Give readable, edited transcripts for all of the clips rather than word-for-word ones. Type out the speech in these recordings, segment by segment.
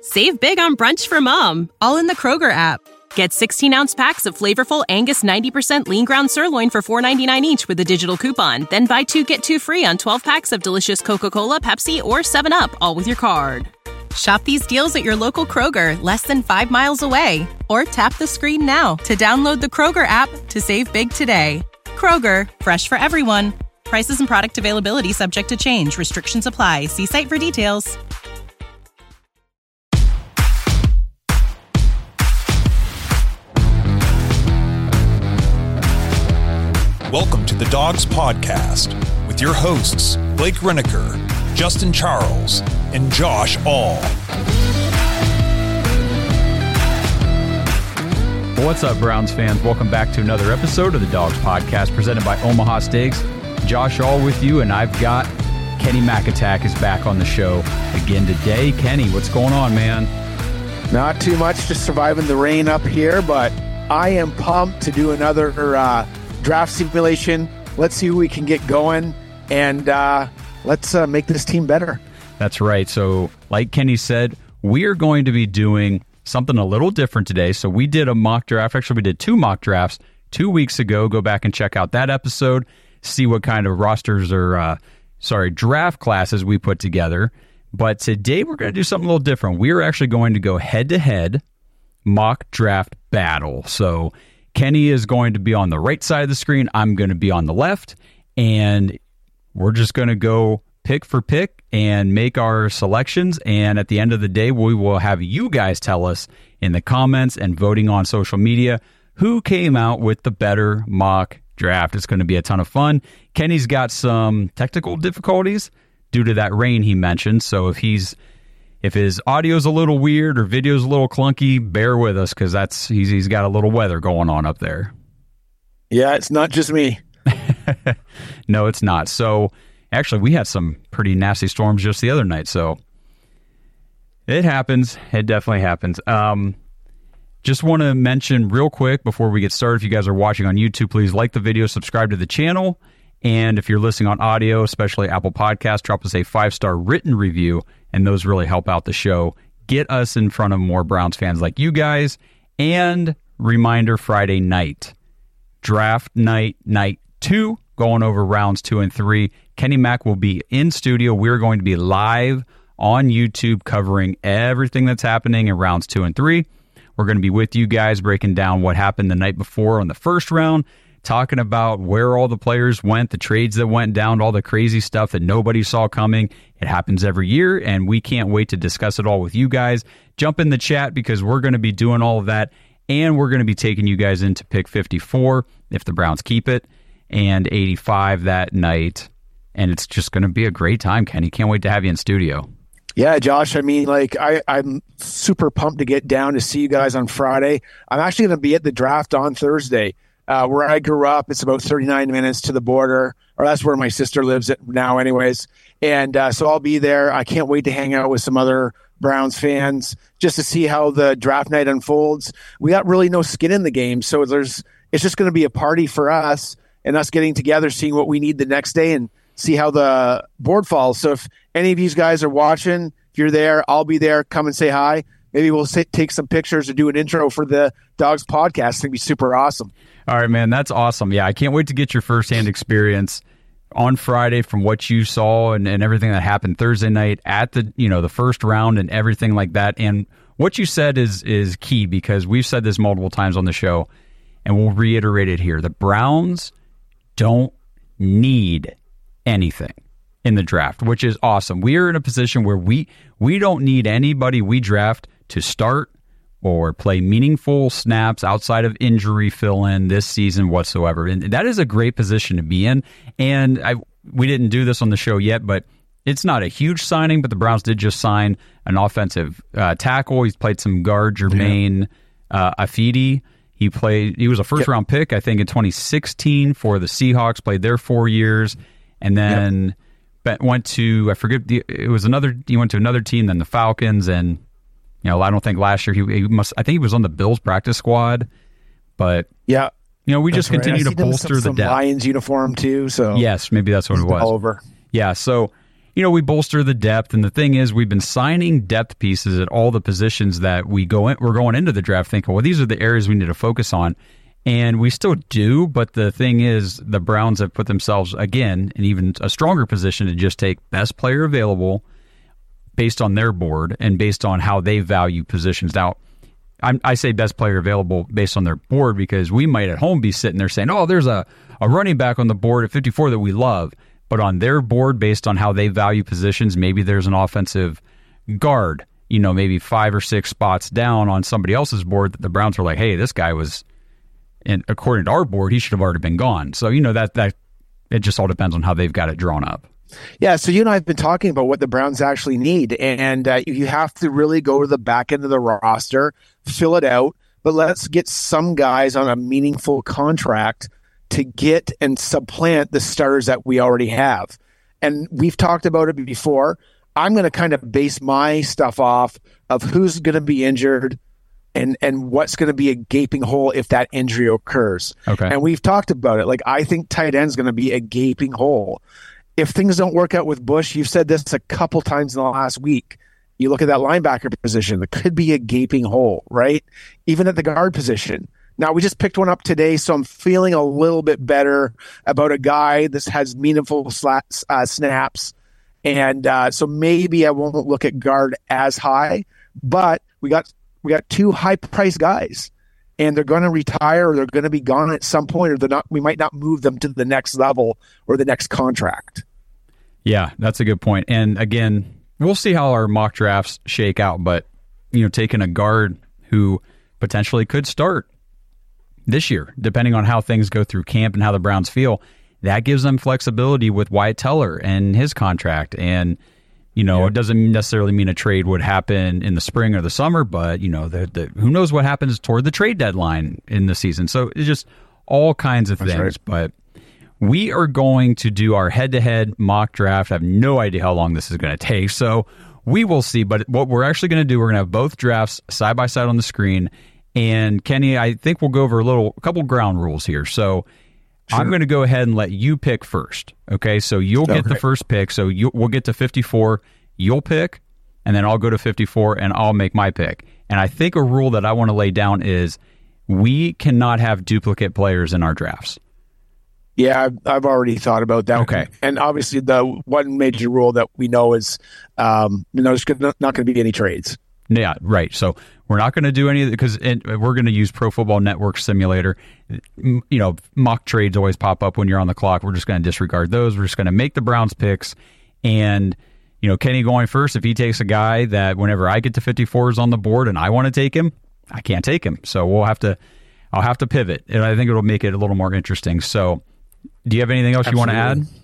Save big on brunch for mom, all in the Kroger app. Get 16-ounce packs of flavorful Angus 90% lean ground sirloin for $4.99 each with a digital coupon. Then buy 2, get 2 free on 12 packs of delicious Coca-Cola, Pepsi, or 7-Up, all with your card. Shop these deals at your local Kroger, less than 5 miles away. Or tap the screen now to download the Kroger app to save big today. Kroger, fresh for everyone. Prices and product availability subject to change. Restrictions apply. See site for details. Welcome to the Dogs Podcast with your hosts, Blake Renaker, Justin Charles, and Josh All. What's up, Browns fans? Welcome back to another episode of the Dogs Podcast presented by Omaha Steaks. Josh All with you, and I've got Kenny McAttack is back on the show again today. Kenny, what's going on, man? Not too much, just surviving the rain up here, but I am pumped to do another draft simulation. Let's see who we can get going, and let's make this team better. That's right. So like Kenny said, we are going to be doing something a little different today. So we did a mock draft. Actually, we did 2 mock drafts 2 weeks ago. Go back and check out that episode, see what kind of rosters or draft classes we put together. But today we're going to do something a little different. We're actually going to go head-to-head mock draft battle. So Kenny is going to be on the right side of the screen. I'm going to be on the left. And we're just going to go pick for pick and make our selections. And at the end of the day, we will have you guys tell us in the comments and voting on social media who came out with the better mock draft. It's going to be a ton of fun. Kenny's got some technical difficulties due to that rain he mentioned. So if his audio's a little weird or video's a little clunky, bear with us because he's got a little weather going on up there. Yeah, it's not just me. No, it's not. So actually, we had some pretty nasty storms just the other night. So it happens. It definitely happens. Just want to mention real quick before we get started, if you guys are watching on YouTube, please like the video, subscribe to the channel. And if you're listening on audio, especially Apple Podcasts, drop us a 5-star written review. And those really help out the show. Get us in front of more Browns fans like you guys. And reminder, Friday night, draft night 2, going over rounds 2 and 3. Kenny Mack will be in studio. We're going to be live on YouTube covering everything that's happening in rounds 2 and 3. We're going to be with you guys breaking down what happened the night before on the first round, talking about where all the players went, the trades that went down, all the crazy stuff that nobody saw coming. It happens every year, and we can't wait to discuss it all with you guys. Jump in the chat because we're going to be doing all of that, and we're going to be taking you guys into pick 54 if the Browns keep it, and 85 that night. And it's just going to be a great time, Kenny. Can't wait to have you in studio. Yeah, Josh, I mean, I'm super pumped to get down to see you guys on Friday. I'm actually going to be at the draft on Thursday. Where I grew up, it's about 39 minutes to the border, or that's where my sister lives now anyways. And so I'll be there. I can't wait to hang out with some other Browns fans just to see how the draft night unfolds. We got really no skin in the game, so it's just going to be a party for us and us getting together, seeing what we need the next day and see how the board falls. So if any of you guys are watching, if you're there, I'll be there. Come and say hi. Maybe we'll take some pictures or do an intro for the Dogs Podcast. It's going to be super awesome. All right, man, that's awesome. Yeah, I can't wait to get your firsthand experience on Friday from what you saw and everything that happened Thursday night at the first round and everything like that. And what you said is key because we've said this multiple times on the show, and we'll reiterate it here. The Browns don't need anything in the draft, which is awesome. We are in a position where we don't need anybody we draft to start or play meaningful snaps outside of injury fill-in this season whatsoever. And that is a great position to be in. And we didn't do this on the show yet, but it's not a huge signing, but the Browns did just sign an offensive tackle. He's played some guard, Jermaine Afidi. He was a first-round pick, I think, in 2016 for the Seahawks, played there 4 years, and then went to, he went to another team than the Falcons, and I don't think last year I think he was on the Bills practice squad, but we just continue to bolster the depth. Lions uniform too, so yes, maybe that's what it was. Over. Yeah, so we bolster the depth. And the thing is, we've been signing depth pieces at all the positions that we're going into the draft thinking, well, these are the areas we need to focus on. And we still do, but the thing is, the Browns have put themselves, again, in even a stronger position to just take best player available based on their board and based on how they value positions. Now, I say best player available based on their board because we might at home be sitting there saying, oh, there's a running back on the board at 54 that we love. But on their board, based on how they value positions, maybe there's an offensive guard, maybe 5 or 6 spots down on somebody else's board that the Browns are like, hey, this guy was... And according to our board, he should have already been gone. So, that it just all depends on how they've got it drawn up. Yeah, so you and I have been talking about what the Browns actually need. And you have to really go to the back end of the roster, fill it out, but let's get some guys on a meaningful contract to get and supplant the starters that we already have. And we've talked about it before. I'm going to kind of base my stuff off of who's going to be injured, and what's going to be a gaping hole if that injury occurs. Okay. And we've talked about it. Like, I think tight end is going to be a gaping hole. If things don't work out with Bush, you've said this a couple times in the last week. You look at that linebacker position, there could be a gaping hole, right? Even at the guard position. Now, we just picked one up today, so I'm feeling a little bit better about a guy that has meaningful snaps. And so maybe I won't look at guard as high, but we got 2 high-priced guys, and they're going to retire or they're going to be gone at some point, or they're not. We might not move them to the next level or the next contract. Yeah, that's a good point. And again, we'll see how our mock drafts shake out, but taking a guard who potentially could start this year, depending on how things go through camp and how the Browns feel, that gives them flexibility with Wyatt Teller and his contract. And it doesn't necessarily mean a trade would happen in the spring or the summer, but, who knows what happens toward the trade deadline in the season. So it's just all kinds of things. Right. But we are going to do our head-to-head mock draft. I have no idea how long this is going to take, so we will see. But what we're actually going to do, we're going to have both drafts side-by-side on the screen. And, Kenny, I think we'll go over a couple ground rules here. So sure. I'm going to go ahead and let you pick first. Okay, so you'll get the first pick. So we'll get to 54. You'll pick, and then I'll go to 54, and I'll make my pick. And I think a rule that I want to lay down is we cannot have duplicate players in our drafts. Yeah, I've already thought about that. Okay. And obviously the one major rule that we know is there's not going to be any trades. Yeah, right. So we're not going to do any of it because we're going to use Pro Football Network Simulator. Mock trades always pop up when you're on the clock. We're just going to disregard those. We're just going to make the Browns picks. And, Kenny going first, if he takes a guy that whenever I get to 54 is on the board and I want to take him, I can't take him. So I'll have to pivot. And I think it'll make it a little more interesting. So do you have anything else Absolutely. You want to add?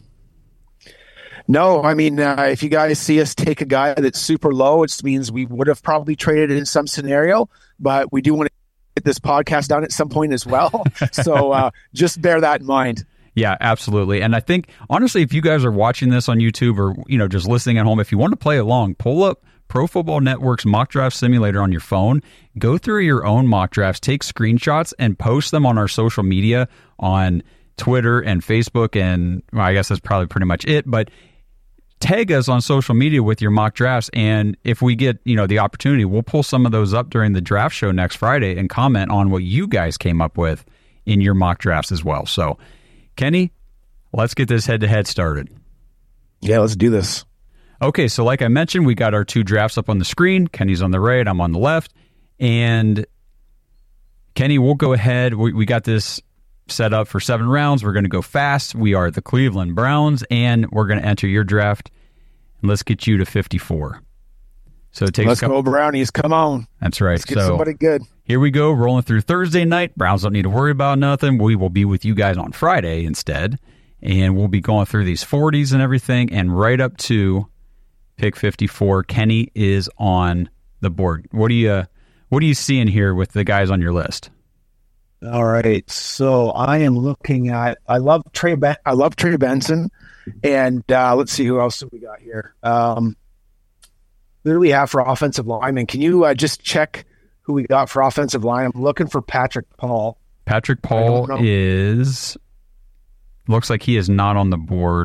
No, I mean, if you guys see us take a guy that's super low, it means we would have probably traded in some scenario, but we do want to get this podcast done at some point as well. So just bear that in mind. Yeah, absolutely. And I think, honestly, if you guys are watching this on YouTube or, just listening at home, if you want to play along, pull up Pro Football Network's Mock Draft Simulator on your phone, go through your own mock drafts, take screenshots, and post them on our social media on Twitter and Facebook, and I guess that's probably pretty much it, but tag us on social media with your mock drafts, and if we get the opportunity, we'll pull some of those up during the draft show next Friday and comment on what you guys came up with in your mock drafts as well. So, Kenny, let's get this head-to-head started. Yeah, let's do this. Okay, so like I mentioned, we got our 2 drafts up on the screen. Kenny's on the right, I'm on the left, and Kenny, we'll go ahead. We got this set up for 7 rounds. We're going to go fast. We are the Cleveland Browns, and we're going to enter your draft. And let's get you to 54. So it takes Let's go Brownies. Come on. That's right. Let's get somebody good. Here we go, rolling through Thursday night. Browns don't need to worry about nothing. We will be with you guys on Friday instead, and we'll be going through these 40s and everything, and right up to pick 54. Kenny is on the board. What do you seeing here with the guys on your list? All right, so I am looking at. I love Trey Benson, and let's see who else we got here. Who do we have for offensive lineman? Can you just check who we got for offensive line? I'm looking for Patrick Paul. Patrick Paul looks like he is not on the board.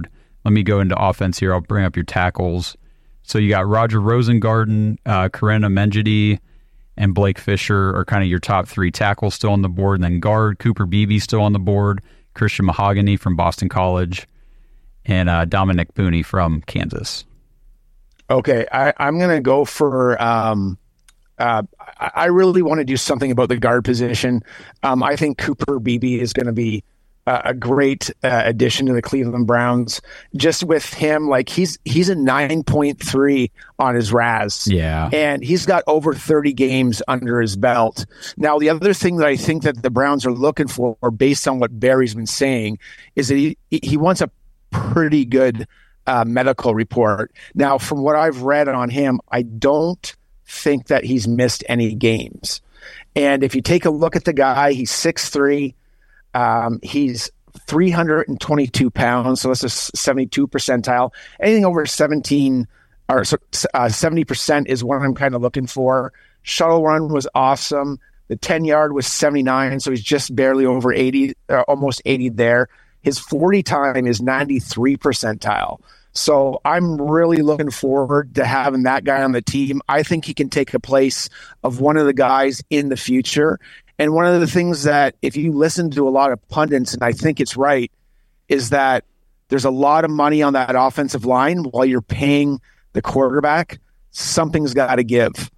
let me go into offense here. I'll bring up your tackles. So you got Roger Rosengarten, Karen Menjidi, and Blake Fisher are kind of your top three tackles still on the board. And then guard, Cooper Beebe still on the board, Christian Mahogany from Boston College, and Dominic Booney from Kansas. Okay, I'm going to go for I really want to do something about the guard position. I think Cooper Beebe is going to be a great addition to the Cleveland Browns. Just with him, like he's a 9.3 on his RAS. Yeah. And he's got over 30 games under his belt. Now, the other thing that I think that the Browns are looking for, based on what Barry's been saying, is that he wants a pretty good medical report. Now, from what I've read on him, I don't think that he's missed any games. And if you take a look at the guy, he's 6'3". He's 322 pounds, so that's a 72 percentile. Anything over 17 or 70% is what I'm kind of looking for. Shuttle run was awesome. The 10-yard was 79, so he's just barely over 80, almost 80 there. His 40 time is 93 percentile. So I'm really looking forward to having that guy on the team. I think he can take the place of one of the guys in the future. And one of the things that, if you listen to a lot of pundits, and I think it's right, is that there's a lot of money on that offensive line while you're paying the quarterback. Something's got to give.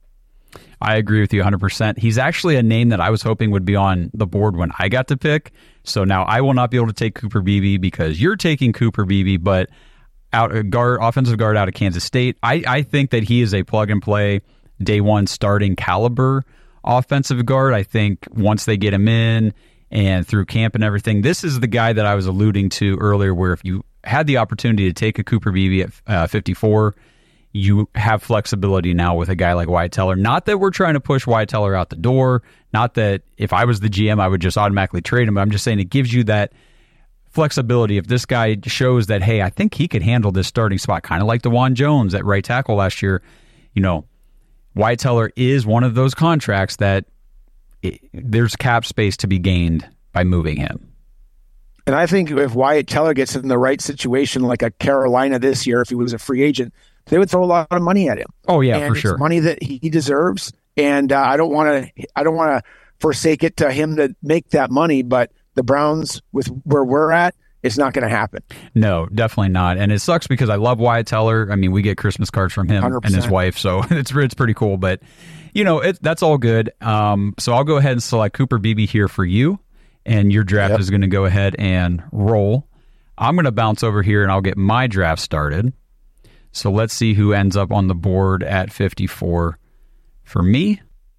I agree with you 100%. He's actually a name that I was hoping would be on the board when I got to pick. So now I will not be able to take Cooper Beebe because you're taking Cooper Beebe, but offensive guard out of Kansas State. I think that he is a plug-and-play, day one starting caliber offensive guard. I think once they get him in and through camp and everything, this is the guy that I was alluding to earlier, where if you had the opportunity to take a Cooper Beebe at 54, you have flexibility now with a guy like Wyatt Teller. Not that we're trying to push Wyatt Teller out the door. Not that if I was the GM, I would just automatically trade him. But I'm just saying it gives you that flexibility. If this guy shows that, hey, I think he could handle this starting spot, kind of like DeJuan Jones at right tackle last year, Wyatt Teller is one of those contracts that there's cap space to be gained by moving him. And I think if Wyatt Teller gets in the right situation, like a Carolina this year, if he was a free agent, they would throw a lot of money at him. Oh yeah, and for sure. It's money that he deserves, and I don't want to forsake it to him to make that money. But the Browns, with where we're at, it's not going to happen. No, definitely not. And it sucks because I love Wyatt Teller. I mean, we get Christmas cards from him 100%. and his wife, so it's pretty cool. But that's all good. So I'll go ahead and select Cooper Beebe here for you, and your draft is going to go ahead and roll. I'm going to bounce over here and I'll get my draft started. So let's see who ends up on the board at 54 for me.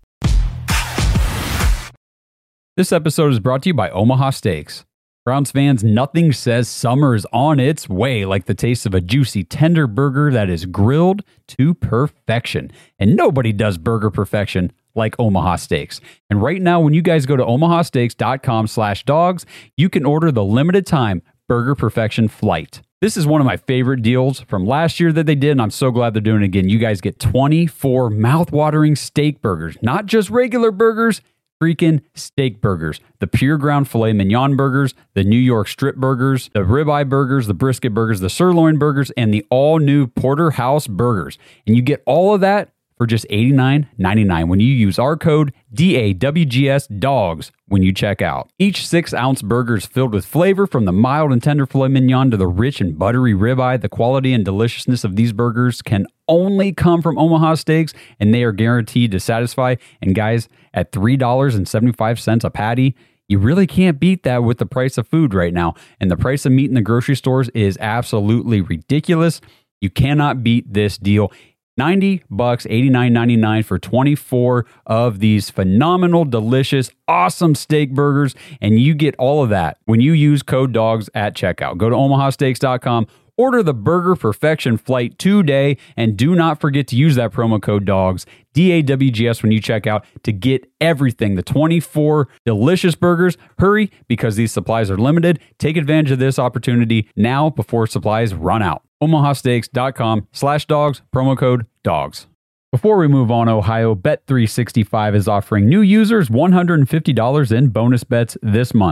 This episode is brought to you by Omaha Steaks. Browns fans, nothing says summer is on its way like the taste of a juicy, tender burger that is grilled to perfection. And nobody does burger perfection like Omaha Steaks. And right now, when you guys go to omahasteaks.com/dogs, you can order the limited time Burger Perfection Flight. This is one of my favorite deals from last year that they did, and I'm so glad they're doing it again. You guys get 24 mouth-watering steak burgers, not just regular burgers, freaking steak burgers. The pure ground filet mignon burgers, the New York strip burgers, the ribeye burgers, the brisket burgers, the sirloin burgers, and the all-new porterhouse burgers. And you get all of that for just $89.99 when you use our code DAWGS-DOGS when you check out. Each 6-ounce burger is filled with flavor, from the mild and tender filet mignon to the rich and buttery ribeye. The quality and deliciousness of these burgers can only come from Omaha Steaks, and they are guaranteed to satisfy. And guys, at $3.75 a patty, you really can't beat that with the price of food right now. And the price of meat in the grocery stores is absolutely ridiculous. You cannot beat this deal. $90, $89.99 for 24 of these phenomenal, delicious, awesome steak burgers. And you get all of that when you use code DOGS at checkout. Go to omahasteaks.com, order the Burger Perfection Flight today, and do not forget to use that promo code DOGS, DAWGS, when you check out to get everything, the 24 delicious burgers. Hurry, because these supplies are limited. Take advantage of this opportunity now before supplies run out. omahasteaks.com/dogs, promo code DOGS. Before we move on, Ohio, Bet365 is offering new users $150 in bonus bets this month.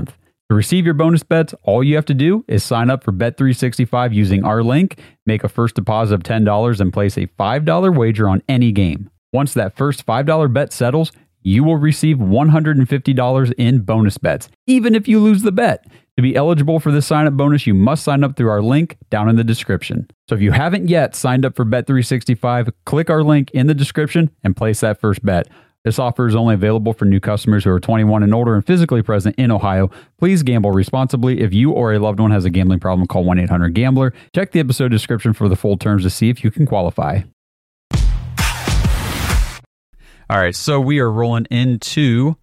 To receive your bonus bets, all you have to do is sign up for Bet365 using our link, make a first deposit of $10, and place a $5 wager on any game. Once that first $5 bet settles, you will receive $150 in bonus bets, even if you lose the bet. To be eligible for this sign-up bonus, you must sign up through our link down in the description. So if you haven't yet signed up for Bet365, click our link in the description and place that first bet. This offer is only available for new customers who are 21 and older and physically present in Ohio. Please gamble responsibly. If you or a loved one has a gambling problem, call 1-800-GAMBLER. Check the episode description for the full terms to see if you can qualify. All right, so we are rolling into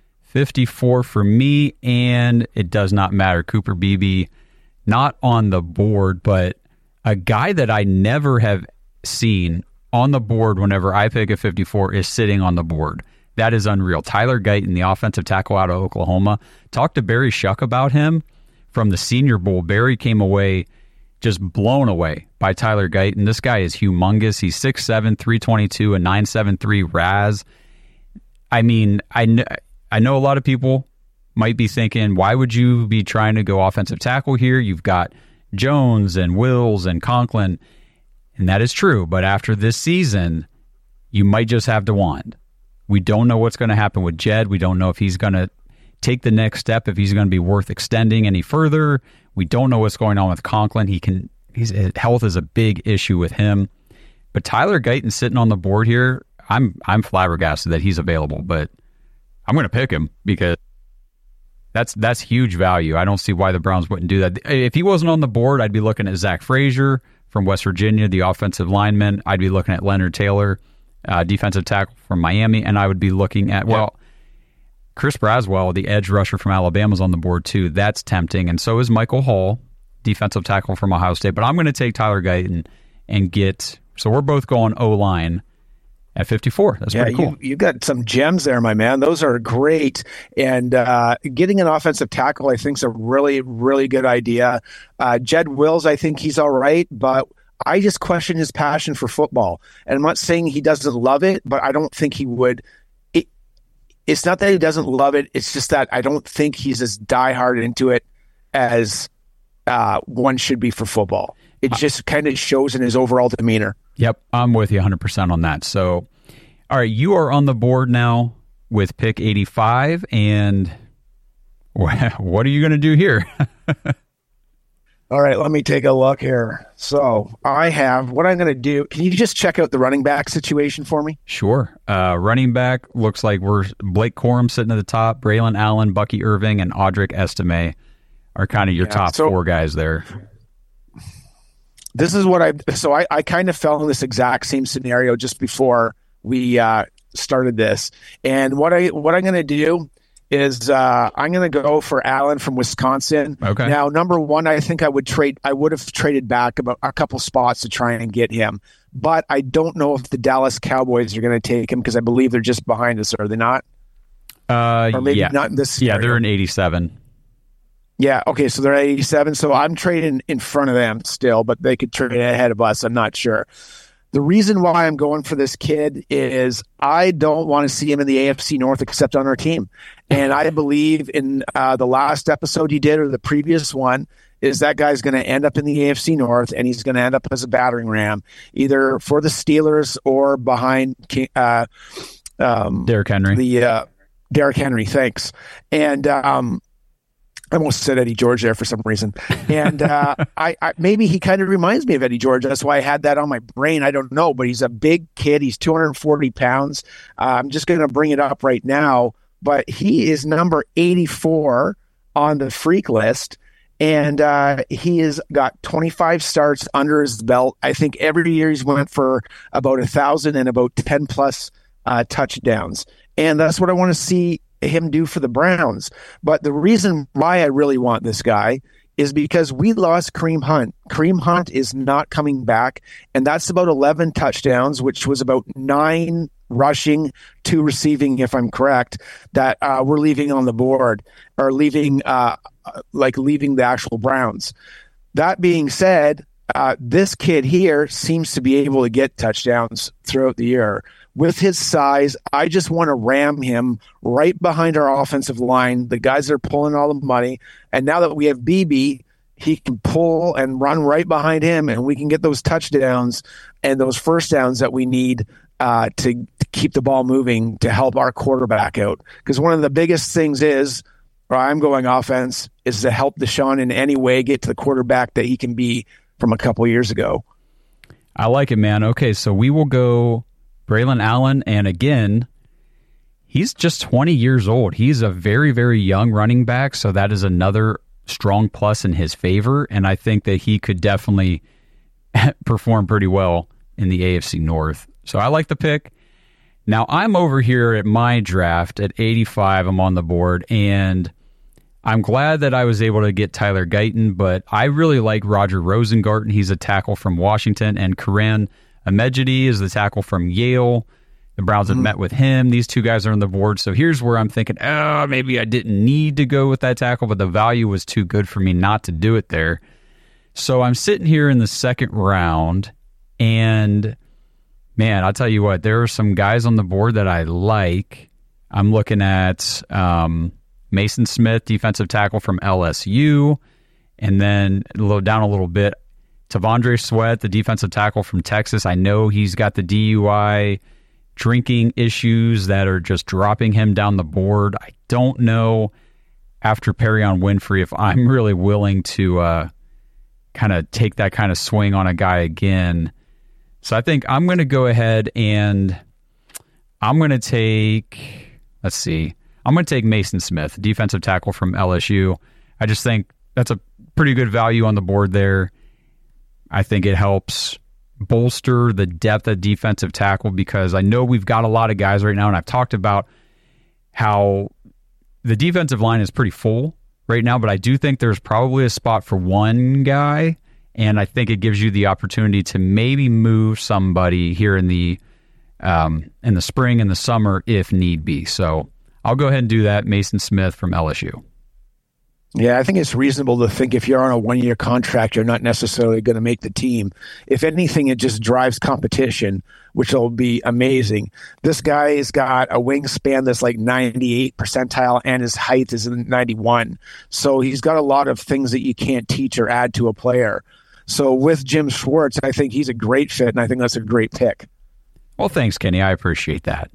54 for me, and it does not matter. Cooper Beebe, not on the board, but a guy that I never have seen on the board whenever I pick a 54 is sitting on the board. That is unreal. Tyler Guyton, the offensive tackle out of Oklahoma. Talked to Barry Shuck about him from the Senior Bowl. Barry came away just blown away by Tyler Guyton. This guy is humongous. He's 6'7", 322, a 9.73 RAS. I mean, I know a lot of people might be thinking, why would you be trying to go offensive tackle here? You've got Jones and Wills and Conklin, and that is true. But after this season, you might just have DeWand. We don't know what's going to happen with Jed. We don't know if he's going to take the next step, if he's going to be worth extending any further. We don't know what's going on with Conklin. His health is a big issue with him. But Tyler Guyton sitting on the board here, I'm flabbergasted that he's available, but I'm going to pick him because that's huge value. I don't see why the Browns wouldn't do that. If he wasn't on the board, I'd be looking at Zach Frazier from West Virginia, the offensive lineman. I'd be looking at Leonard Taylor, defensive tackle from Miami, and I would be looking at, Chris Braswell, the edge rusher from Alabama, is on the board too. That's tempting, and so is Michael Hall, defensive tackle from Ohio State. But I'm going to take Tyler Guyton and get, so we're both going O-line at 54. That's pretty cool. You got some gems there, my man. Those are great. And getting an offensive tackle, I think, is a really, really good idea. Jed Wills, I think he's all right, but I just question his passion for football. And I'm not saying he doesn't love it, but I don't think he would. It's not that he doesn't love it. It's just that I don't think he's as diehard into it as one should be for football. It just kind of shows in his overall demeanor. Yep, I'm with you 100% on that. So, all right, you are on the board now with pick 85, and what are you going to do here? All right, let me take a look here. So I have what I'm going to do. Can you just check out the running back situation for me? Sure. Running back looks like we're Blake Corum sitting at the top. Braylon Allen, Bucky Irving, and Audric Estime are kind of your top four guys there. This is what I kind of fell in this exact same scenario just before we started this. And what I'm going to do is I'm going to go for Allen from Wisconsin. Okay. Now, number one, I think I would have traded back about a couple spots to try and get him. But I don't know if the Dallas Cowboys are going to take him because I believe they're just behind us, are they not? Or maybe not in this scenario. Yeah, they're in 87. Yeah, okay, so they're at 87. So I'm trading in front of them still, but they could trade ahead of us. I'm not sure. The reason why I'm going for this kid is I don't want to see him in the AFC North except on our team. And I believe in the last episode he did or the previous one is that guy's going to end up in the AFC North and he's going to end up as a battering ram, either for the Steelers or behind Derrick Henry. Derrick Henry, thanks. And I almost said Eddie George there for some reason. And I maybe he kind of reminds me of Eddie George. That's why I had that on my brain. I don't know, but he's a big kid. He's 240 pounds. I'm just going to bring it up right now. But he is number 84 on the freak list. And he has got 25 starts under his belt. I think every year he's went for about 1,000 and about 10 plus touchdowns. And that's what I want to see him do for the Browns. But the reason why I really want this guy is because we lost Kareem Hunt. Kareem Hunt is not coming back, and that's about 11 touchdowns, which was about 9 rushing, 2 receiving, if I'm correct, that we're leaving on the board or leaving the actual Browns. That being said, this kid here seems to be able to get touchdowns throughout the year. with his size, I just want to ram him right behind our offensive line, the guys that are pulling all the money. And now that we have BB, he can pull and run right behind him, and we can get those touchdowns and those first downs that we need to keep the ball moving to help our quarterback out. Because one of the biggest things is, or I'm going offense, is to help Deshaun in any way get to the quarterback that he can be from a couple years ago. I like it, man. Okay, so we will go Braylon Allen, and again, he's just 20 years old. He's a very, very young running back, so that is another strong plus in his favor, and I think that he could definitely perform pretty well in the AFC North. So I like the pick. Now, I'm over here at my draft at 85. I'm on the board, and I'm glad that I was able to get Tyler Guyton, but I really like Roger Rosengarten. He's a tackle from Washington, and Karan Amejidi is the tackle from Yale. The Browns have met with him. These two guys are on the board. So here's where I'm thinking, maybe I didn't need to go with that tackle, but the value was too good for me not to do it there. So I'm sitting here in the second round, and man, I'll tell you what, there are some guys on the board that I like. I'm looking at Mason Smith, defensive tackle from LSU, and then down a little bit, Tavondre Sweat, the defensive tackle from Texas. I know he's got the DUI drinking issues that are just dropping him down the board. I don't know after Perion Winfrey if I'm really willing to kind of take that kind of swing on a guy again. So I think I'm going to go ahead and I'm going to take, I'm going to take Mason Smith, defensive tackle from LSU. I just think that's a pretty good value on the board there. I think it helps bolster the depth at defensive tackle because I know we've got a lot of guys right now, and I've talked about how the defensive line is pretty full right now, but I do think there's probably a spot for one guy, and I think it gives you the opportunity to maybe move somebody here in the spring and the summer if need be. So I'll go ahead and do that. Mason Smith from LSU. Yeah, I think it's reasonable to think if you're on a one-year contract, you're not necessarily going to make the team. If anything, it just drives competition, which will be amazing. This guy has got a wingspan that's like 98 percentile, and his height is in 91. So he's got a lot of things that you can't teach or add to a player. So with Jim Schwartz, I think he's a great fit, and I think that's a great pick. Well, thanks, Kenny. I appreciate that.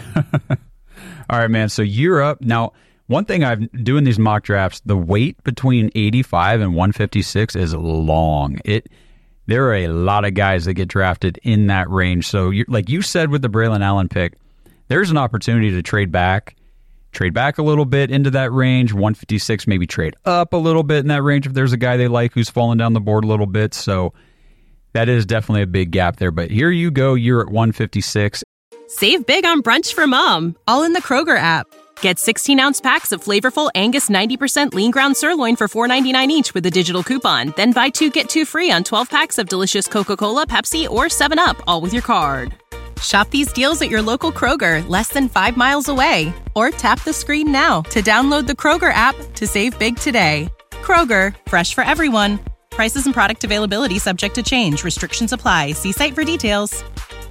All right, man. So you're up. Now, one thing I'm doing these mock drafts, the wait between 85 and 156 is long. There are a lot of guys that get drafted in that range. So like you said with the Braylon Allen pick, there's an opportunity to trade back a little bit into that range, 156, maybe trade up a little bit in that range if there's a guy they like who's falling down the board a little bit. So that is definitely a big gap there. But here you go. You're at 156. Save big on brunch for mom, all in the Kroger app. Get 16-ounce packs of flavorful Angus 90% lean ground sirloin for $4.99 each with a digital coupon. Then buy 2, get 2 free on 12 packs of delicious Coca-Cola, Pepsi, or 7-Up, all with your card. Shop these deals at your local Kroger, less than 5 miles away. Or tap the screen now to download the Kroger app to save big today. Kroger, fresh for everyone. Prices and product availability subject to change. Restrictions apply. See site for details.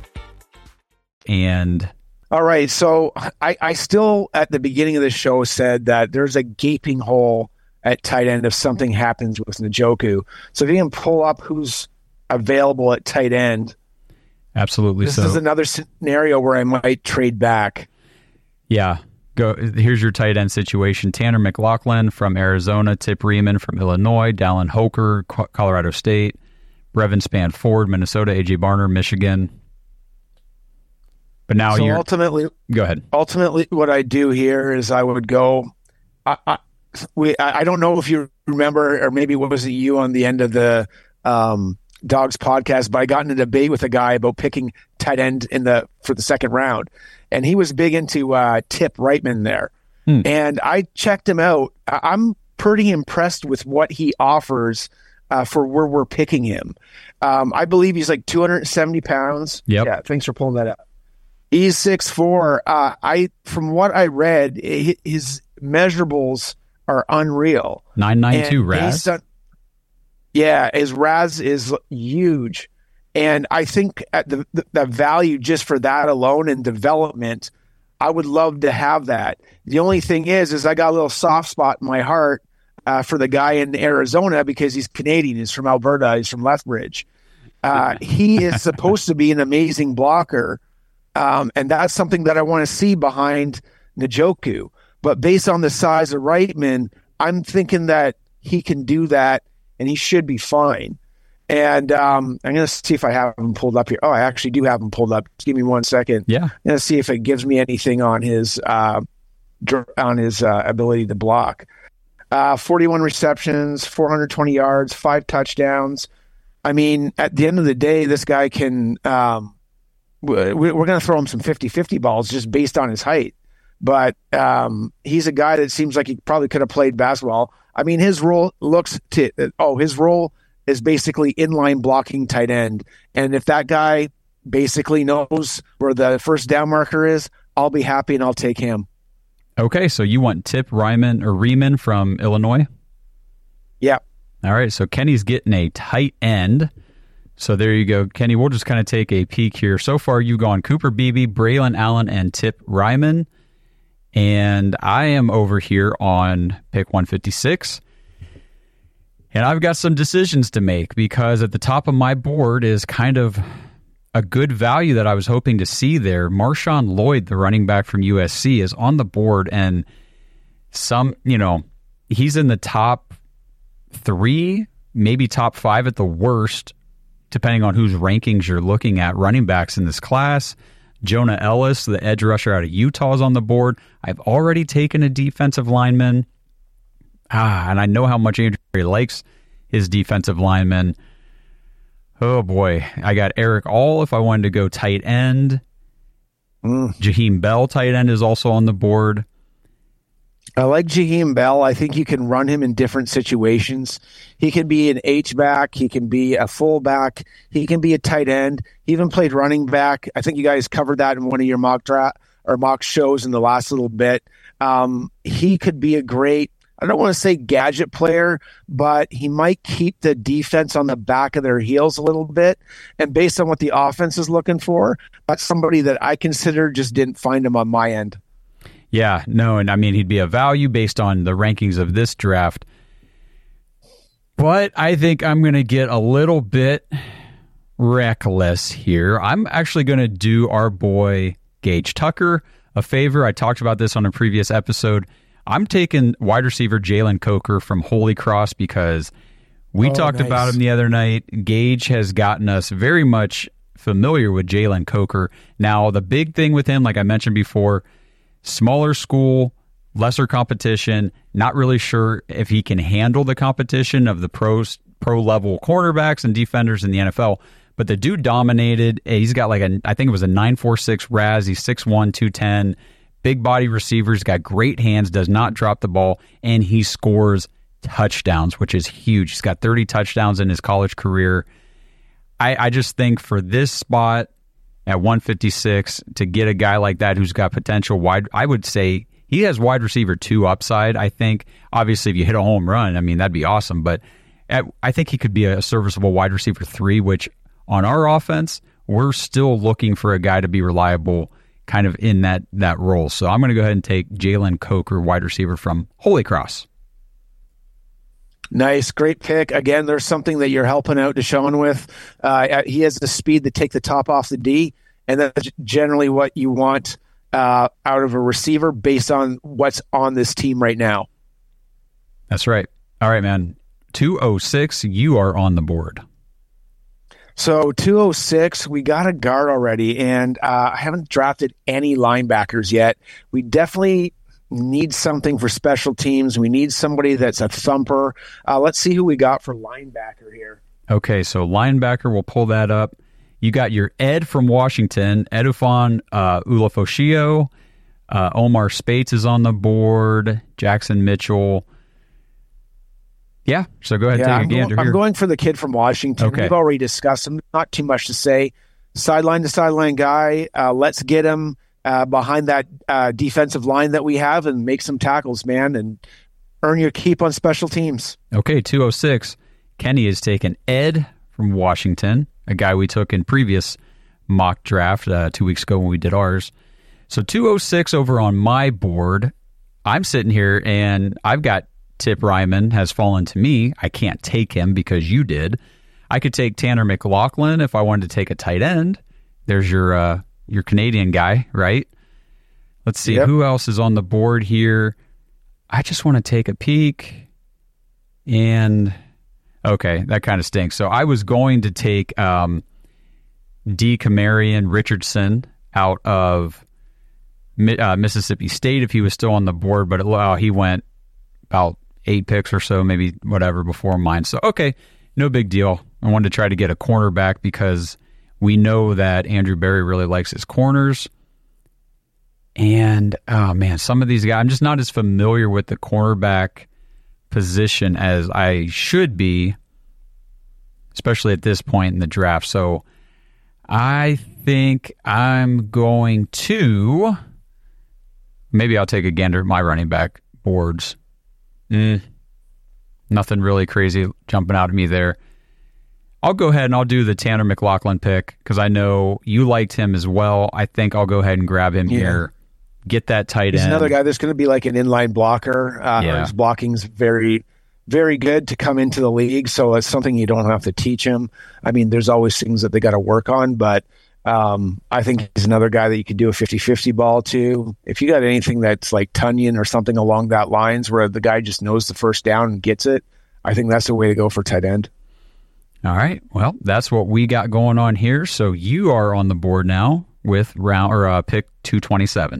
And all right, so I still, at the beginning of the show, said that there's a gaping hole at tight end if something happens with Njoku. So if you can pull up who's available at tight end. Absolutely. This is another scenario where I might trade back. Yeah. Here's your tight end situation. Tanner McLaughlin from Arizona, Tip Riemann from Illinois, Dallin Hoker, Colorado State, Brevin Spann-Ford, Minnesota, A.J. Barner, Michigan. But now ultimately, go ahead. Ultimately, what I do here is I would go. I don't know if you remember, or maybe was it you on the end of the Dogs podcast, but I got in a debate with a guy about picking tight end for the second round, and he was big into Tip Reitman there, and I checked him out. I'm pretty impressed with what he offers for where we're picking him. I believe he's like 270 pounds. Yep. Yeah, thanks for pulling that up. He's 6'4". From what I read, his measurables are unreal. 992 Raz. Yeah, his Raz is huge, And I think at the value just for that alone and development, I would love to have that. The only thing is I got a little soft spot in my heart for the guy in Arizona because he's Canadian. He's from Alberta. He's from Lethbridge. He is supposed to be an amazing blocker. And that's something that I want to see behind Njoku. But based on the size of Reitman, I'm thinking that he can do that and he should be fine. And I'm going to see if I have him pulled up here. Oh, I actually do have him pulled up. Just give me 1 second. Yeah. I'm going to see if it gives me anything on his ability to block. 41 receptions, 420 yards, 5 touchdowns. I mean, at the end of the day, this guy can we're going to throw him some 50-50 balls just based on his height. But he's a guy that seems like he probably could have played basketball. I mean, his role is basically inline blocking tight end. And if that guy basically knows where the first down marker is, I'll be happy and I'll take him. Okay, so you want Tip Riemann from Illinois? Yeah. All right, so Kenny's getting a tight end. So there you go. Kenny, we'll just kind of take a peek here. So far, you've gone Cooper Beebe, Braylon Allen, and Tip Riemann. And I am over here on pick 156. And I've got some decisions to make because at the top of my board is kind of a good value that I was hoping to see there. Marshawn Lloyd, the running back from USC, is on the board, and he's in the top 3, maybe top 5 at the worst, depending on whose rankings you're looking at, running backs in this class. Jonah Ellis, the edge rusher out of Utah, is on the board. I've already taken a defensive lineman. And I know how much Andrew likes his defensive lineman. Oh, boy. I got Eric All if I wanted to go tight end. Jaheim Bell, tight end, is also on the board. I like Jaheim Bell. I think you can run him in different situations. He can be an H-back. He can be a fullback. He can be a tight end. He even played running back. I think you guys covered that in one of your mock shows in the last little bit. He could be a great, I don't want to say gadget player, but he might keep the defense on the back of their heels a little bit. And based on what the offense is looking for, that's somebody that I consider just didn't find him on my end. Yeah, no, and I mean, he'd be a value based on the rankings of this draft. But I think I'm going to get a little bit reckless here. I'm actually going to do our boy Gage Tucker a favor. I talked about this on a previous episode. I'm taking wide receiver Jalen Coker from Holy Cross because we talked about him the other night. Gage has gotten us very much familiar with Jalen Coker. Now, the big thing with him, like I mentioned before, smaller school, lesser competition, not really sure if he can handle the competition of the pro-level cornerbacks and defenders in the NFL. But the dude dominated. He's got I think it was a 9.46 RAS. He's 6'1", 210. Big body receiver. He's got great hands, does not drop the ball, and he scores touchdowns, which is huge. He's got 30 touchdowns in his college career. I just think for this spot at 156, to get a guy like that who's got potential wide, I would say he has wide receiver 2 upside, I think. Obviously, if you hit a home run, I mean, that'd be awesome. But I think he could be a serviceable wide receiver 3, which on our offense, we're still looking for a guy to be reliable kind of in that role. So I'm going to go ahead and take Jalen Coker, wide receiver from Holy Cross. Nice. Great pick. Again, there's something that you're helping out Deshaun with. He has the speed to take the top off the D, and that's generally what you want out of a receiver based on what's on this team right now. That's right. All right, man. 206, you are on the board. So 206, we got a guard already, and I haven't drafted any linebackers yet. We definitely need something for special teams. We need somebody that's a thumper. Let's see who we got for linebacker here. Okay, so linebacker, we'll pull that up. You got your Ed from Washington, Edufon Ulafoshio. Omar Spates is on the board. Jackson Mitchell. Yeah, so go ahead and take a gander here. I'm going for the kid from Washington. Okay. We've already discussed him. Not too much to say. Sideline to sideline guy. Let's get him behind that defensive line that we have and make some tackles, man, and earn your keep on special teams. Okay, 206. Kenny has taken Ed from Washington. a guy we took in previous mock draft 2 weeks ago when we did ours. So 206 over on my board. I'm sitting here and I've got Tip Ryman has fallen to me. I can't take him because you did. I could take Tanner McLaughlin if I wanted to take a tight end. There's your Canadian guy, right? Let's see who else is on the board here. I just want to take a peek. And okay, that kind of stinks. So I was going to take Camarion Richardson out of Mississippi State if he was still on the board, but he went about 8 picks or so, maybe whatever, before mine. So, okay, no big deal. I wanted to try to get a cornerback because we know that Andrew Berry really likes his corners. And, oh, man, some of these guys, I'm just not as familiar with the cornerback position as I should be, especially at this point in the draft. So I think I'm going to, maybe I'll take a gander at my running back boards. Nothing really crazy jumping out at me there. I'll go ahead and I'll do the Tanner McLaughlin pick because I know you liked him as well. I think I'll go ahead and grab him here. Get that tight end. He's another guy that's going to be like an inline blocker. His blocking's very, very good to come into the league, so it's something you don't have to teach him. I mean, there's always things that they got to work on, but I think he's another guy that you could do a 50-50 ball to. If you got anything that's like Tunyon or something along that lines where the guy just knows the first down and gets it, I think that's the way to go for tight end. All right. Well, that's what we got going on here. So you are on the board now with pick 227.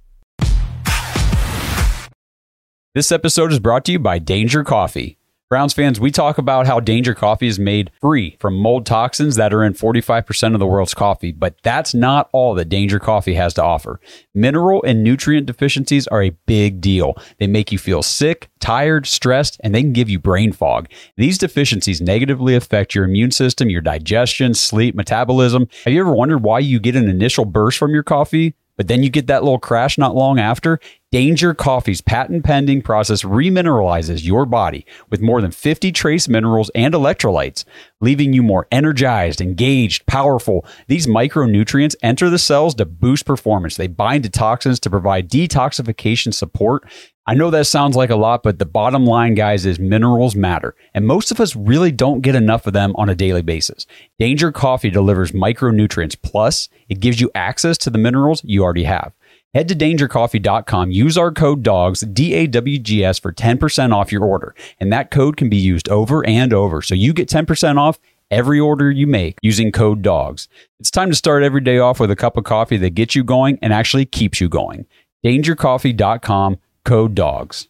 This episode is brought to you by Danger Coffee. Browns fans, we talk about how Danger Coffee is made free from mold toxins that are in 45% of the world's coffee, but that's not all that Danger Coffee has to offer. Mineral and nutrient deficiencies are a big deal. They make you feel sick, tired, stressed, and they can give you brain fog. These deficiencies negatively affect your immune system, your digestion, sleep, metabolism. Have you ever wondered why you get an initial burst from your coffee, but then you get that little crash not long after? Danger Coffee's patent-pending process remineralizes your body with more than 50 trace minerals and electrolytes, leaving you more energized, engaged, powerful. These micronutrients enter the cells to boost performance. They bind to toxins to provide detoxification support. I know that sounds like a lot, but the bottom line, guys, is minerals matter, and most of us really don't get enough of them on a daily basis. Danger Coffee delivers micronutrients, plus it gives you access to the minerals you already have. Head to dangercoffee.com, use our code DAWGS, DAWGS, for 10% off your order, and that code can be used over and over, so you get 10% off every order you make using code DAWGS. It's time to start every day off with a cup of coffee that gets you going and actually keeps you going. dangercoffee.com, code DAWGS.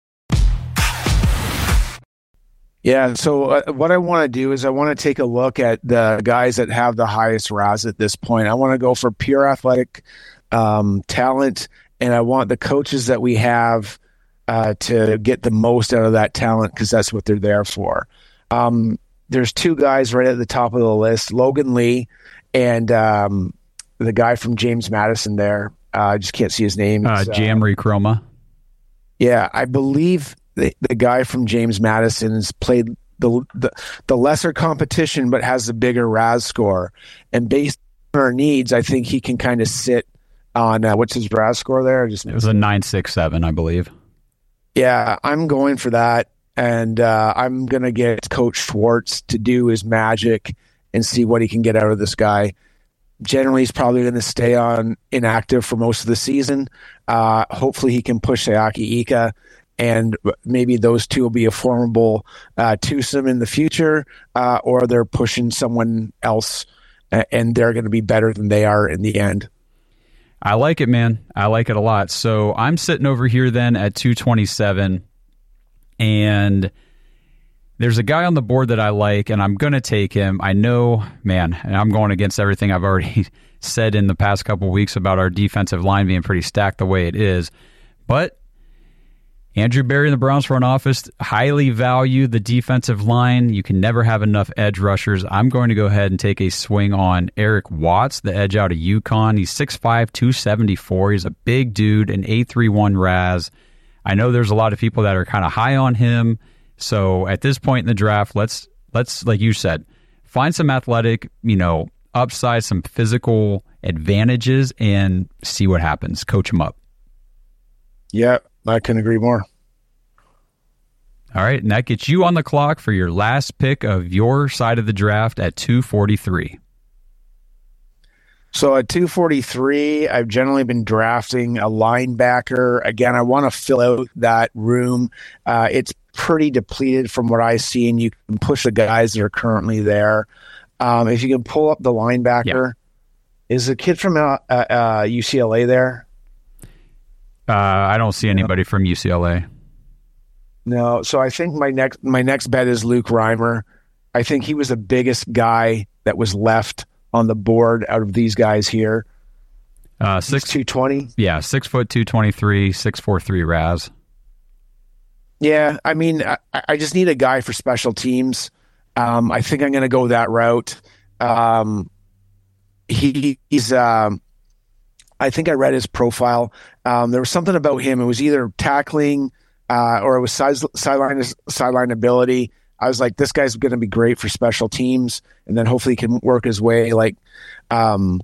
Yeah, so what I want to do is I want to take a look at the guys that have the highest RAS at this point. I want to go for pure athletic talent, and I want the coaches that we have to get the most out of that talent because that's what they're there for. There's 2 guys right at the top of the list, Logan Lee and the guy from James Madison there. I just can't see his name. Jamri Chroma. Yeah, I believe the guy from James Madison has played the lesser competition but has the bigger RAS score. And based on our needs, I think he can kind of sit on what's his RAS score there? It was a 967, I believe. Yeah, I'm going for that, and I'm going to get Coach Schwartz to do his magic and see what he can get out of this guy. Generally, he's probably going to stay on inactive for most of the season. Hopefully, he can push Sayaki Ika, and maybe those two will be a formidable twosome in the future, or they're pushing someone else, and they're going to be better than they are in the end. I like it, man. I like it a lot. So I'm sitting over here then at 227, and there's a guy on the board that I like, and I'm going to take him. I know, man, and I'm going against everything I've already said in the past couple of weeks about our defensive line being pretty stacked the way it is. But Andrew Berry and the Browns front office highly value the defensive line. You can never have enough edge rushers. I'm going to go ahead and take a swing on Eric Watts, the edge out of UConn. He's 6'5", 274. He's a big dude, an 831 RAS. I know there's a lot of people that are kind of high on him. So at this point in the draft, let's like you said, find some athletic, upside, some physical advantages, and see what happens. Coach them up. Yeah, I couldn't agree more. All right, and that gets you on the clock for your last pick of your side of the draft at 243. So at 243, I've generally been drafting a linebacker. Again, I want to fill out that room. It's pretty depleted from what I see, and you can push the guys that are currently there. If you can pull up the linebacker, is the kid from UCLA there? I don't see anybody from UCLA. No, so I think my next bet is Luke Reimer. I think he was the biggest guy that was left on the board out of these guys here. 220. Yeah, 6 foot 223, 6'4" Raz. Yeah, I mean, I just need a guy for special teams. I think I'm going to go that route. He's. I think I read his profile. There was something about him. It was either tackling or it was sideline ability. I was like, this guy's going to be great for special teams, and then hopefully he can work his way onto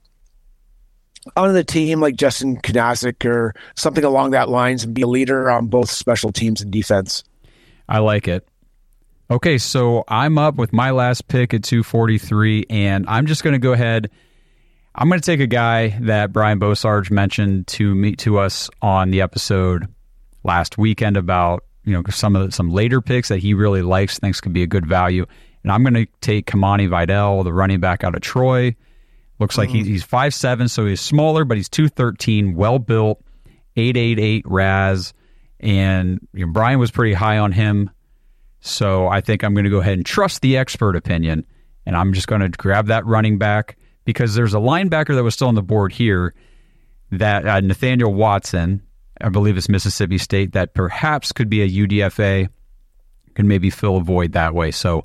the team like Justin Knasick or something along that lines and be a leader on both special teams and defense. I like it. Okay, so I'm up with my last pick at 243, and I'm just going to go ahead. I'm going to take a guy that Brian Bosarge mentioned to us on the episode last weekend about some later picks that he really likes, thinks could be a good value. And I'm going to take Kamani Vidal, the running back out of Troy. Looks like he's 5'7", so he's smaller, but he's 213, well-built, 888 Raz. And Brian was pretty high on him. So I think I'm going to go ahead and trust the expert opinion. And I'm just going to grab that running back because there's a linebacker that was still on the board here, that Nathaniel Watson, I believe it's Mississippi State, that perhaps could be a UDFA, could maybe fill a void that way. So,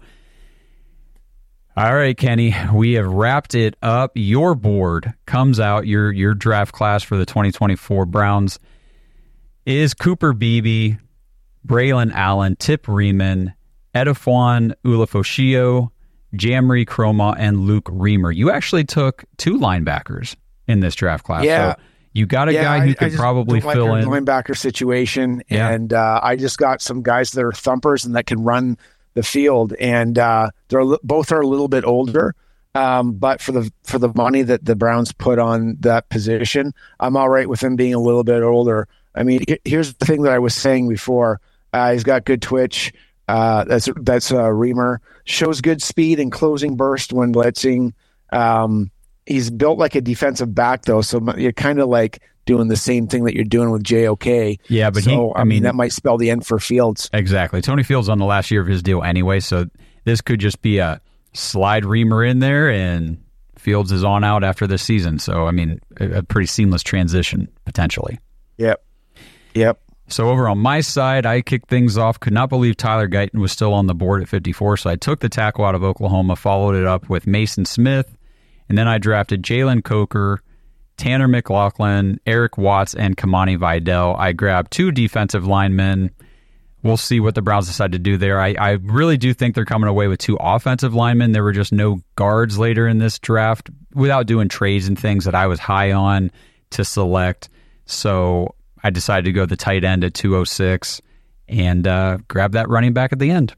all right, Kenny, we have wrapped it up. Your board comes out, your draft class for the 2024 Browns is Cooper Beebe, Braylon Allen, Tip Riemann, Edifwan Ulofoshio, Jamri Chroma, and Luke Reimer. You actually took 2 linebackers in this draft class. Yeah. So you got a guy who could probably fill in. Linebacker situation, and I just got some guys that are thumpers and that can run the field, and both are a little bit older. But for the money that the Browns put on that position, I'm all right with him being a little bit older. I mean, here's the thing that I was saying before. He's got good twitch. That's Reimer. Shows good speed and closing burst when blitzing. He's built like a defensive back, though, so you're kind of like doing the same thing that you're doing with JOK. Yeah, but I mean, that might spell the end for Fields. Exactly. Tony Fields on the last year of his deal anyway, so this could just be a slide Reimer in there, and Fields is on out after this season. So, I mean, a pretty seamless transition, potentially. Yep. So over on my side, I kicked things off. Could not believe Tyler Guyton was still on the board at 54, so I took the tackle out of Oklahoma, followed it up with Mason Smith, and then I drafted Jalen Coker, Tanner McLaughlin, Eric Watts, and Kamani Vidal. I grabbed 2 defensive linemen. We'll see what the Browns decide to do there. I really do think they're coming away with 2 offensive linemen. There were just no guards later in this draft without doing trades and things that I was high on to select. So I decided to go the tight end at 206 and grab that running back at the end.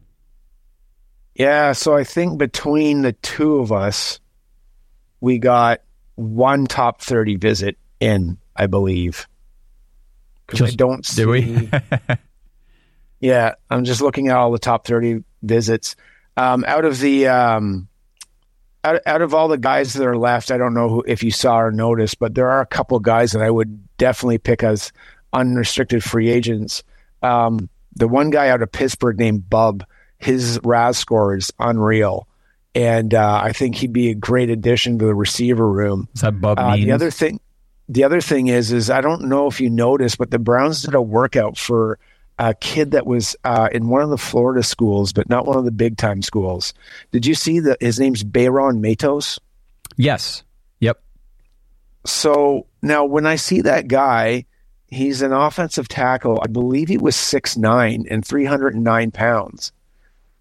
Yeah, so I think between the two of us, we got 1 top 30 visit in, I believe. Because I don't see... Did we? Yeah, I'm just looking at all the top 30 visits. Out of all the guys that are left, I don't know if you saw or noticed, but there are a couple of guys that I would definitely pick as unrestricted free agents. The one guy out of Pittsburgh named Bub, his RAS score is unreal. And I think he'd be a great addition to the receiver room. Is that Bub Means? The other thing is I don't know if you noticed, but the Browns did a workout for a kid that was in one of the Florida schools, but not one of the big-time schools. Did you see that his name's Bayron Matos? Yes. Yep. So now when I see that guy, he's an offensive tackle. I believe he was 6'9" and 309 pounds.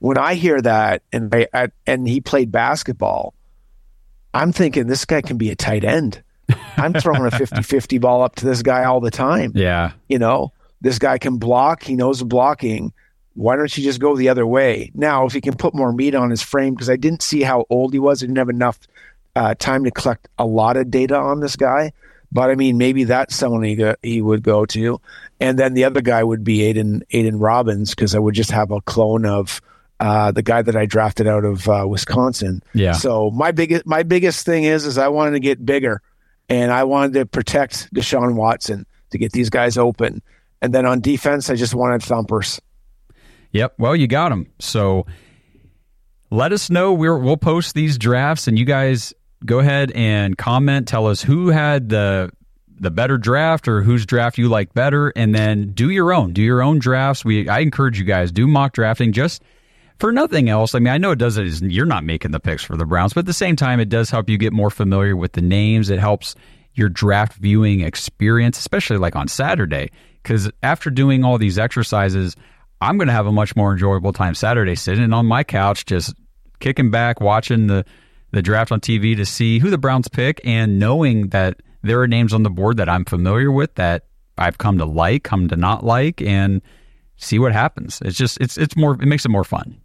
when I hear that and he played basketball, I'm thinking this guy can be a tight end. I'm throwing a 50-50 ball up to this guy all the time. Yeah. This guy can block. He knows blocking. Why don't you just go the other way? Now, if he can put more meat on his frame, because I didn't see how old he was. I didn't have enough time to collect a lot of data on this guy. But I mean, maybe that's someone he would go to. And then the other guy would be Aiden Robbins, because I would just have a clone of the guy that I drafted out of Wisconsin. Yeah. So my biggest thing is I wanted to get bigger, and I wanted to protect Deshaun Watson to get these guys open. And then on defense, I just wanted thumpers. Yep. Well, you got them. So let us know. We'll post these drafts, and you guys go ahead and comment. Tell us who had the better draft or whose draft you like better, and then do your own drafts. I encourage you guys, do mock drafting just for nothing else. I mean, I know you're not making the picks for the Browns, but at the same time, it does help you get more familiar with the names. It helps your draft viewing experience, especially like on Saturday, because after doing all these exercises, I'm going to have a much more enjoyable time Saturday sitting on my couch, just kicking back, watching the draft on TV to see who the Browns pick, and knowing that there are names on the board that I'm familiar with, that I've come to not like, and see what happens. It's more, it makes it more fun.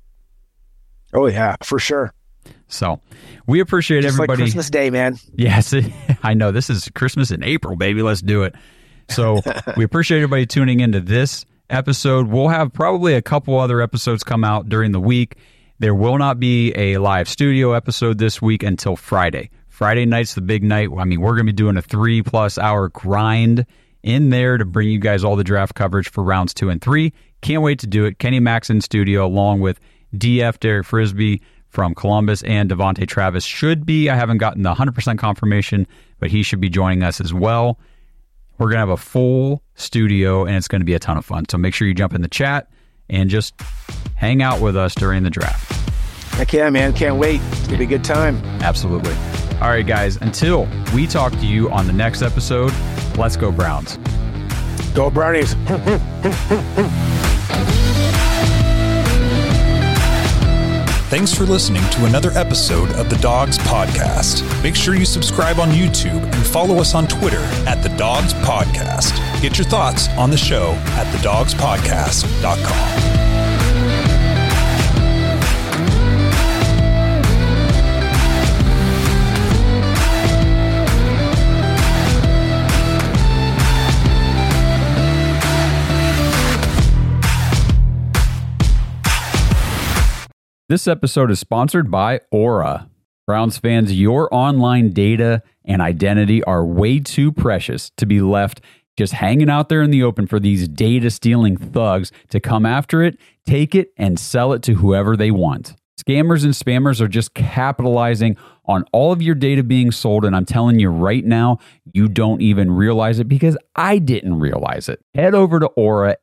Oh yeah, for sure. So we appreciate just everybody. Like Christmas Day, man. Yes, I know. This is Christmas in April, baby. Let's do it. So we appreciate everybody tuning into this episode. We'll have probably a couple other episodes come out during the week. There will not be a live studio episode this week until Friday. Friday night's the big night. I mean, we're going to be doing a 3+ hour grind in there to bring you guys all the draft coverage for rounds 2 and 3. Can't wait to do it. Kenny Max in studio, along with DF Derek Frisbee from Columbus, and Devontae Travis should be. I haven't gotten the 100% confirmation, but he should be joining us as well. We're going to have a full studio, and it's going to be a ton of fun. So make sure you jump in the chat and just hang out with us during the draft. Heck yeah, man. Can't wait. It's going to be a good time. Absolutely. All right, guys. Until we talk to you on the next episode, let's go Browns. Go Brownies. Thanks for listening to another episode of The Dogs Podcast. Make sure you subscribe on YouTube and follow us on Twitter at The Dogs Podcast. Get your thoughts on the show at thedogspodcast.com. This episode is sponsored by Aura. Browns fans, your online data and identity are way too precious to be left just hanging out there in the open for these data-stealing thugs to come after it, take it, and sell it to whoever they want. Scammers and spammers are just capitalizing on all of your data being sold, and I'm telling you right now, you don't even realize it, because I didn't realize it. Head over to Aura,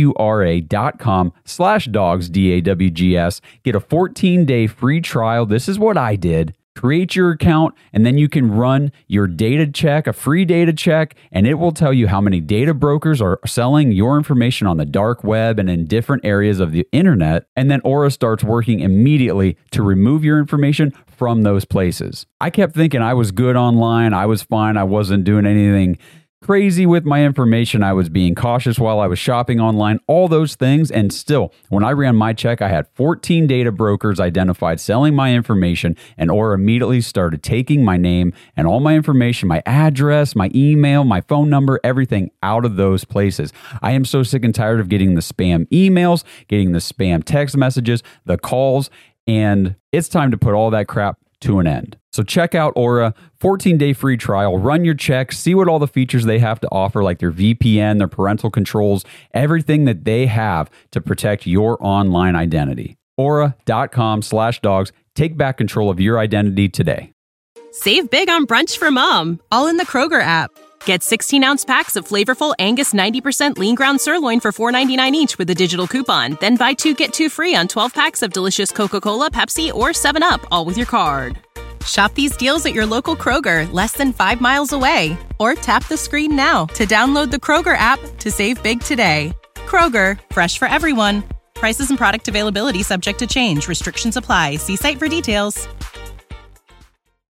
AURA.com/dogs, DAWGS. Get a 14-day free trial. This is what I did. Create your account, and then you can run your data check, a free data check, and it will tell you how many data brokers are selling your information on the dark web and in different areas of the internet. And then Aura starts working immediately to remove your information from those places. I kept thinking I was good online. I was fine. I wasn't doing anything crazy with my information. I was being cautious while I was shopping online, all those things. And still, when I ran my check, I had 14 data brokers identified selling my information, and Aura immediately started taking my name and all my information, my address, my email, my phone number, everything out of those places. I am so sick and tired of getting the spam emails, getting the spam text messages, the calls, and it's time to put all that crap to an end. So check out Aura, 14-day free trial, run your check, see what all the features they have to offer, like their VPN, their parental controls, everything that they have to protect your online identity. Aura.com/dogs. Take back control of your identity today. Save big on brunch for mom, all in the Kroger app. Get 16-ounce packs of flavorful Angus 90% lean ground sirloin for $4.99 each with a digital coupon. Then buy 2, get 2 free on 12 packs of delicious Coca-Cola, Pepsi, or 7-Up, all with your card. Shop these deals at your local Kroger, less than 5 miles away. Or tap the screen now to download the Kroger app to save big today. Kroger, fresh for everyone. Prices and product availability subject to change. Restrictions apply. See site for details.